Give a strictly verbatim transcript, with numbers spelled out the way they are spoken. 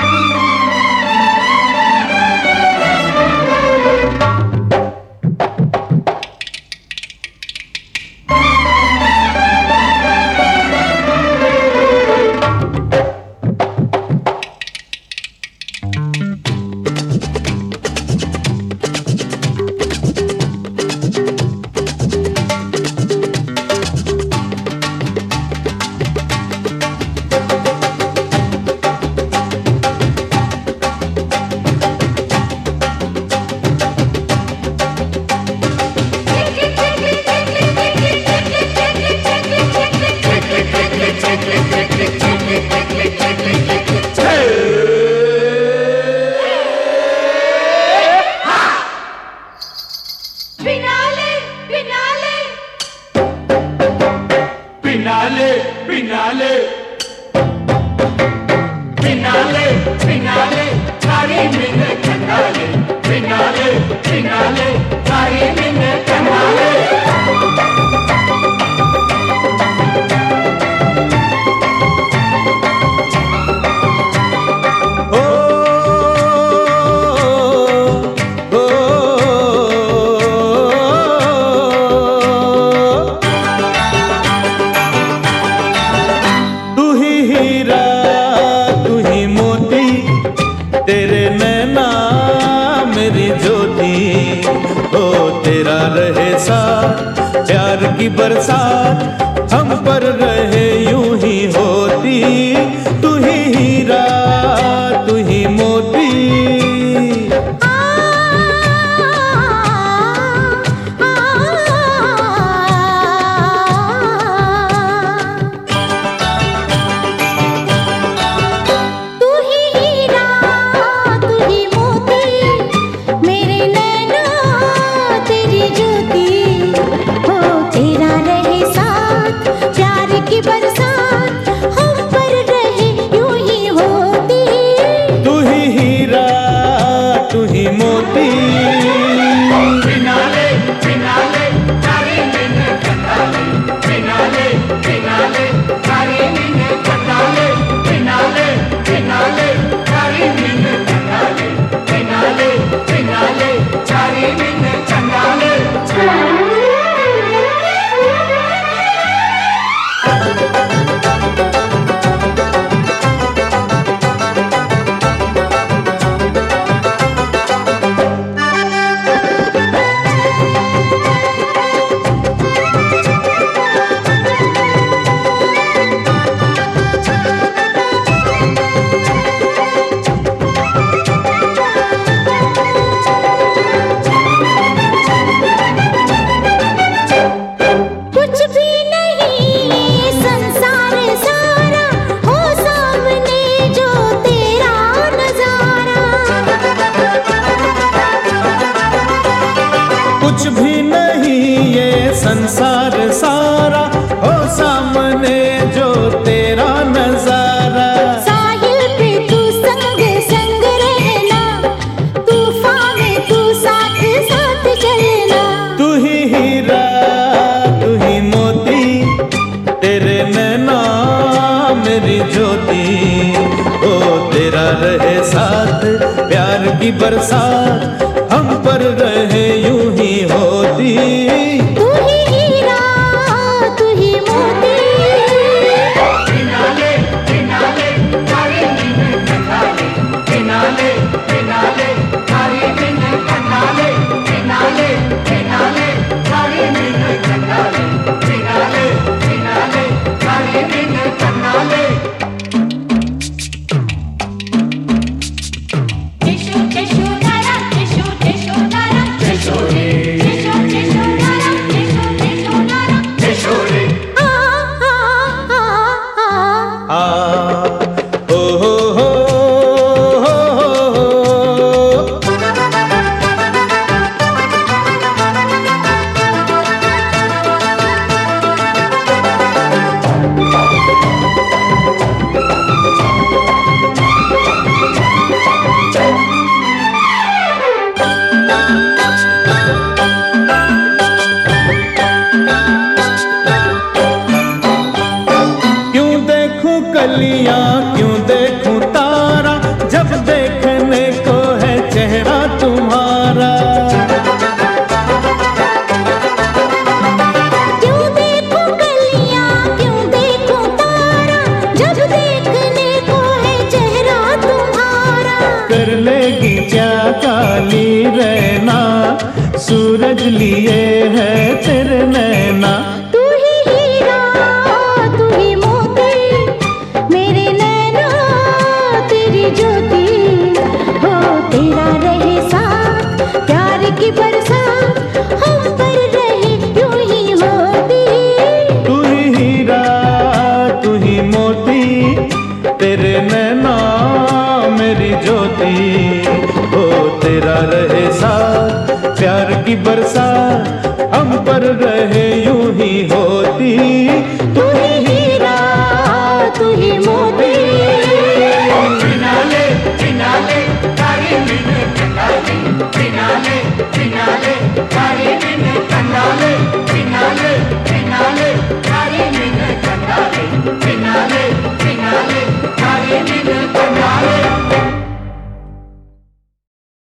Finale, finale, finale, finale, सारी Minne Kangale, finale, finale, सारी मिन्ने कंगाले। तेरे नैना मेरी ज्योति, ओ तेरा रहे साथ प्यार की बरसात हम पर रहे यूं ही होती। तू ही हीरा तू ही मोती। Finale, finale, सारी मिन्ने कंगाले, finale, finale, सारी मिन्ने कंगाले, finale, finale, सारी मिन्ने कंगाले, finale, finale, सारी मिन्ने कंगाले। कुछ भी नहीं ये संसार सारा, हो सामने जो तेरा नजारा। साहिल पे तू संग संग रहना, तूफान में तू साथ साथ चलना। तू ही हीरा तू ही मोती, तेरे नैना मेरी ज्योति, ओ तेरा रहे साथ प्यार की बरसात हम पर रहे यूं ही होती। तू ही हीरा तू ही मोती। Finale, finale, सारी मिन्ने कंगाले, finale, finale, सारी मिन्ने कंगाले, finale, finale, सारी मिन्ने कंगाले, finale, finale, सारी Minne Kangale. Tissue, tissue, da da, tissue. सूरज लिए है तेरे नैना। तू ही हीरा तू ही मोती मेरे नैना तेरी ज्योति हो। तेरा रहे साथ प्यार की बरसात हम पर रहे यूं ही होती। तू ही हीरा तू ही मोती तेरे नैना मेरी ज्योति हो। तेरा रहे साथ प्यार की बरसात